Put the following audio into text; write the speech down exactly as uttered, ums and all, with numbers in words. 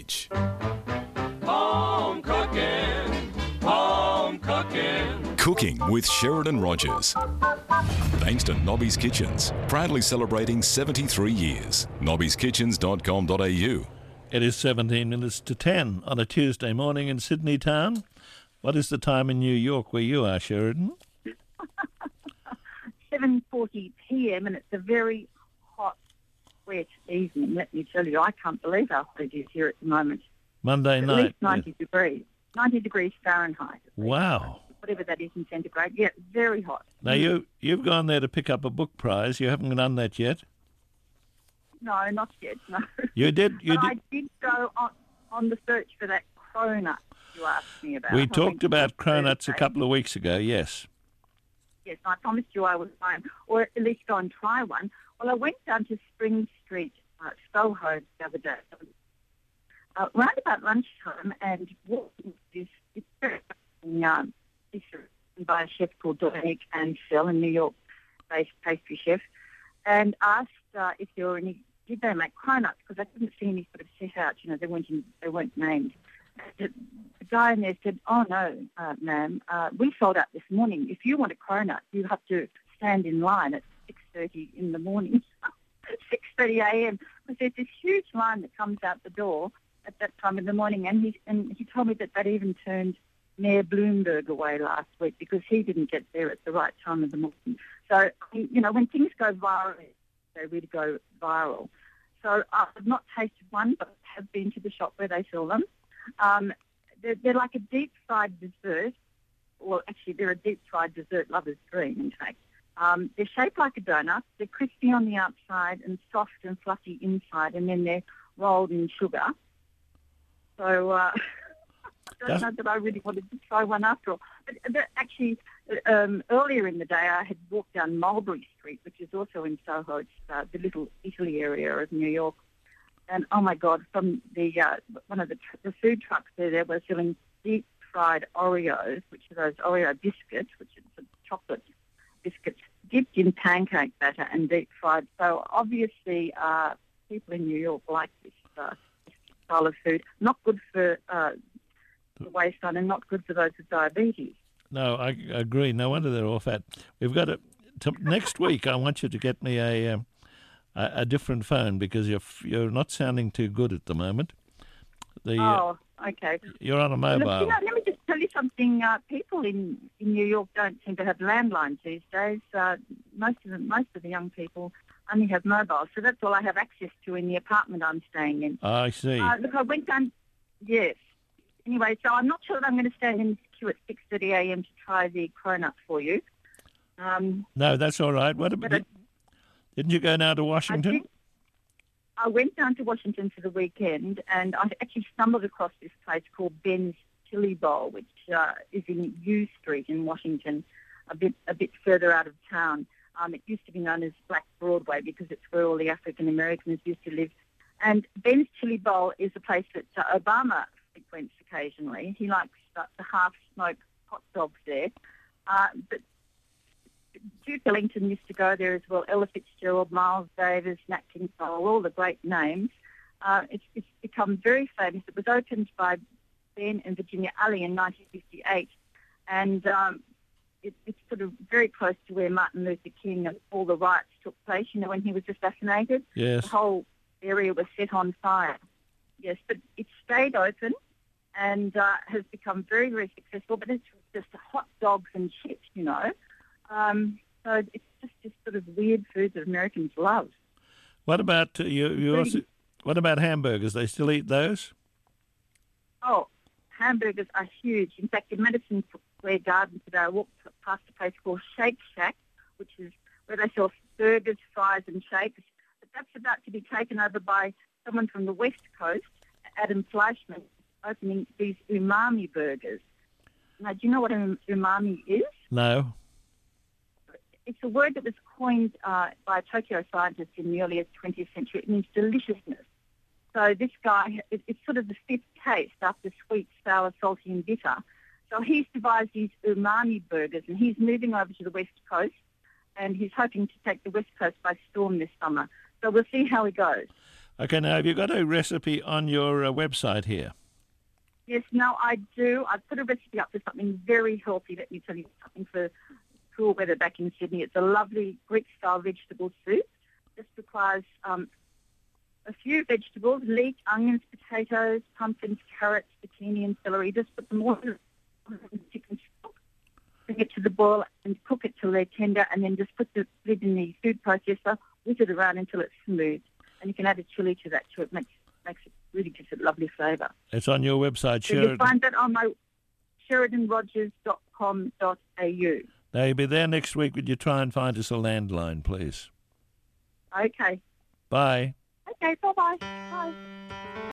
Age. Home cooking, home cooking. Cooking with Sheridan Rogers. Thanks to Nobby's Kitchens, proudly celebrating seventy-three years. nobbies kitchens dot com dot a u. It is seventeen minutes to ten on a Tuesday morning in Sydney town. What is the time in New York where you are, Sheridan? seven forty p m and it's a very hot, wet evening. Let me tell you, I can't believe how hot it is here at the moment. Monday At night. least ninety yeah. degrees. ninety degrees Fahrenheit. Wow. Whatever that is in centigrade. Yeah, very hot. Now, you, you've gone there to pick up a book prize. You haven't done that yet? No, not yet, no. You did? You but did. I did go on, on the search for that cronut you asked me about. We I talked think about it was cronuts a Thursday. couple of weeks ago, yes. Yes, I promised you I would try 'em, or at least go and try one. Well, I went down to Spring Street, uh, Soho, the other day, uh, around about lunchtime, and walked into this, this very um, this by a chef called Dominic and Phil, a New York-based pastry chef, and asked uh, if there were any, did they make cronuts, because I couldn't see any sort of set out, you know, they weren't, in, they weren't named. The, the guy in there said, oh, no, uh, ma'am, uh, we sold out this morning. If you want a cronut, you have to stand in line at six thirty in the morning, six thirty a m, because there's this huge line that comes out the door at that time in the morning, and he, and he told me that that even turned Mayor Bloomberg away last week because he didn't get there at the right time of the morning. So, you know, when things go viral, they really go viral. So I've not tasted one, but have been to the shop where they sell them. Um, they're, they're like a deep-fried dessert. Well, actually, they're a deep-fried dessert lover's dream, in fact. Um, they're shaped like a donut. They're crispy on the outside and soft and fluffy inside, and then they're rolled in sugar. So uh, I don't know that I really wanted to try one after all. But, but actually, um, earlier in the day, I had walked down Mulberry Street, which is also in Soho. It's uh, the Little Italy area of New York. And, oh, my God, from the uh, one of the, tr- the food trucks there, they were selling deep-fried Oreos, which are those Oreo biscuits, which are sort of chocolate biscuits, dipped in pancake batter and deep-fried. So, obviously, uh, people in New York like this, uh, this style of food. Not good for uh, the waistline and not good for those with diabetes. No, I agree. No wonder they're all fat. We've got to, to next week, I want you to get me a... Um, A, a different phone because you're you're not sounding too good at the moment. The, oh, okay. You're on a mobile. Look, you know, let me just tell you something. Uh, people in, in New York don't seem to have landlines these days. Uh, most of the most of the young people only have mobiles, so that's all I have access to in the apartment I'm staying in. I see. Uh, look, I went down. Yes. Anyway, so I'm not sure that I'm going to stand in this queue at six thirty a m to try the cronut for you. Um, no, that's all right. What about? Didn't you go now to Washington? I, did, I went down to Washington for the weekend, and I actually stumbled across this place called Ben's Chili Bowl, which uh, is in U Street in Washington, a bit a bit further out of town. Um, it used to be known as Black Broadway because it's where all the African Americans used to live. And Ben's Chili Bowl is a place that uh, Obama frequents occasionally. He likes uh, the half-smoked hot dogs there. Uh, but Duke Ellington used to go there as well. Ella Fitzgerald, Miles Davis, Nat King Cole, all the great names. Uh, it's, it's become very famous. It was opened by Ben and Virginia Ali in nineteen fifty-eight, and um, it, it's sort of very close to where Martin Luther King and all the riots took place. You know, when he was assassinated, yes, the whole area was set on fire. Yes, but it stayed open and uh, has become very, very successful. But it's just hot dogs and chips, you know. Um, so it's just this sort of weird food that Americans love. What about uh, you? You also, what about hamburgers? They still eat those? Oh, hamburgers are huge. In fact, in Madison Square Garden today, I walked past a place called Shake Shack, which is where they sell burgers, fries, and shakes. But that's about to be taken over by someone from the West Coast, Adam Fleischman, opening these umami burgers. Now, do you know what an umami is? No. It's a word that was coined uh, by a Tokyo scientist in the early twentieth century. It means deliciousness. So this guy, it, it's sort of the fifth taste after sweet, sour, salty, and bitter. So he's devised these umami burgers, and he's moving over to the West Coast, and he's hoping to take the West Coast by storm this summer. So we'll see how he goes. Okay, now have you got a recipe on your uh, website here? Yes, no, I do. I put a recipe up for something very healthy. Let me tell you something for cool weather back in Sydney. It's a lovely Greek-style vegetable soup. Just requires um, a few vegetables, leek, onions, potatoes, pumpkins, carrots, zucchini and celery. Just put them all in chicken stock, bring it to the boil and cook it till they're tender, and then just put the lid in the food processor, whiz it around until it's smooth. And you can add a chilli to that too. It makes, makes it really gives it lovely flavour. It's on your website, So Sheridan. you'll find that on my sheridan rogers dot com dot a u. Now, you'll be there next week. Would you try and find us a landline, please? Okay. Bye. Okay, bye-bye. Bye.